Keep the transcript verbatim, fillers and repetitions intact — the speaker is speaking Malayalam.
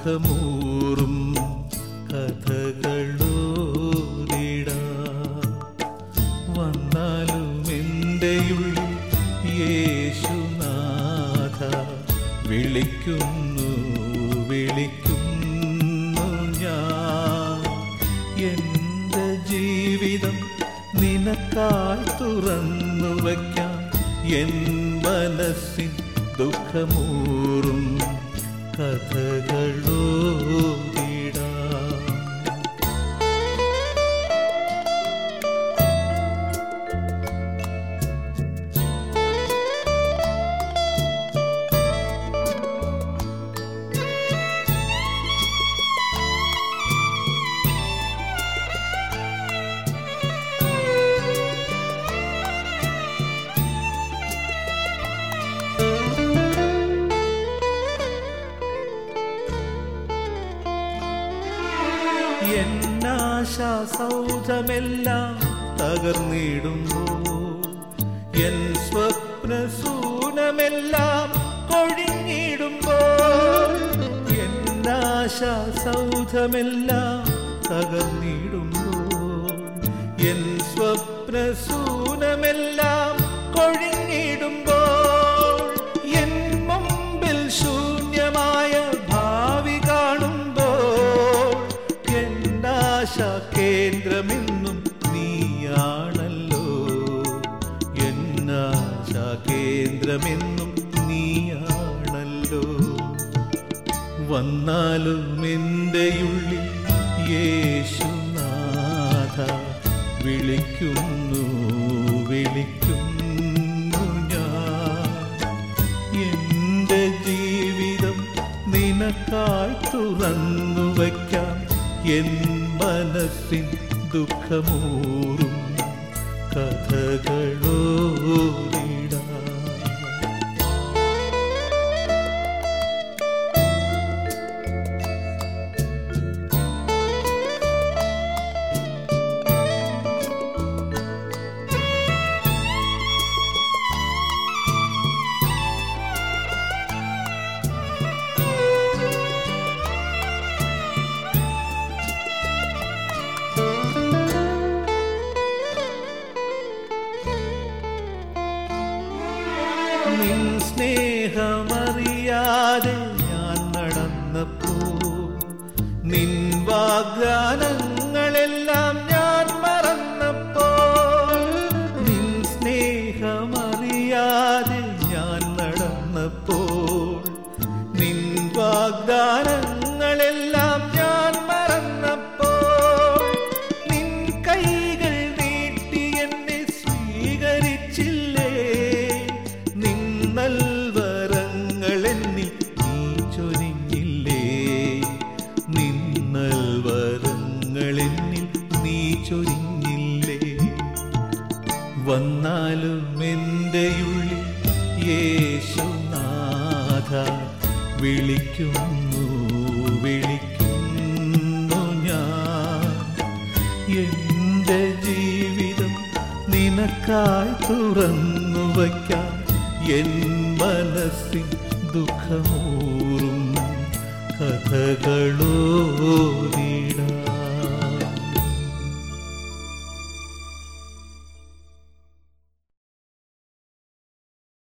ദുഃഖമൂറും കഥകളോരിടാം. വന്നാലും എൻ്റെയുള്ളിൽ യേശുനാഥ വിളിക്കുന്നു വിളിക്കുന്നു ഞാൻ. എൻ്റെ ജീവിതം നിനക്കായി തുറന്നു വയ്ക്കാം. എൻ മനസ്സിൻ ദുഃഖമൂറും കഥകളോരിടാം. എന്നാശാസൗധമെല്ലാം തകർന്നിടുമ്പോൾ, എൻ സ്വപ്നസൂനമെല്ലാം കൊഴിഞ്ഞിടുമ്പോൾ, എന്നാശാസൗധമെല്ലാം തകർന്നിടുമ്പോൾ, എൻ സ്വപ്നസൂനമെല്ലാം കൊഴിഞ്ഞിടുമ്പോൾ, എൻ മുമ്പിൽ ശൂന്യമായ ഭാവി കാണുമ്പോൾ, കേന്ദ്രമെന്നും നീയാണല്ലോ, എന്നാശാ കേന്ദ്രമെന്നും നീയാണല്ലോ. വന്നാലും എൻ്റെയുള്ളിൽ യേശുനാഥ വിളിക്കുന്നു വിളിക്കുന്നു ഞാൻ. എൻ്റെ ജീവിതം നിനക്കായി തുറന്നു വയ്ക്കാം. എൻ മനസ്സിൻ ദുഃഖമൂറും കഥകളോരിടാം. നിൻ സ്നേഹമറിയാതെ ഞാൻ നടന്നപ്പോൾ, നിൻ വാഗ്ദാനങ്ങളെല്ലാം ഞാൻ മറന്നപ്പോൾ, നിൻ സ്നേഹമറിയാതെ ഞാൻ നടന്നപ്പോൾ, നിൻ വാഗ്ദാനങ്ങളെല്ലാം ഞാൻ മറന്നപ്പോൾ, നിൻ കൈകൾ നീട്ടി എന്നെ സ്വീകരിച്ചില്ലേ, നൽവരങ്ങളെന്നിൽ നീ ചൊരിഞ്ഞില്ലേ, നിന്നൽവരങ്ങളെന്നിൽ നീ ചൊരിഞ്ഞില്ലേ. വന്നാലും എൻ്റെയുള്ളിൽ യേശുനാഥ വിളിക്കുന്നു വിളിക്കുന്നു ഞാൻ. എൻ്റെ ജീവിതം നിനക്കായി തുറന്നു വയ്ക്കാം. എൻ മനസ്സിൻ ദുഃഖമൂറും കഥകളോരിടാം.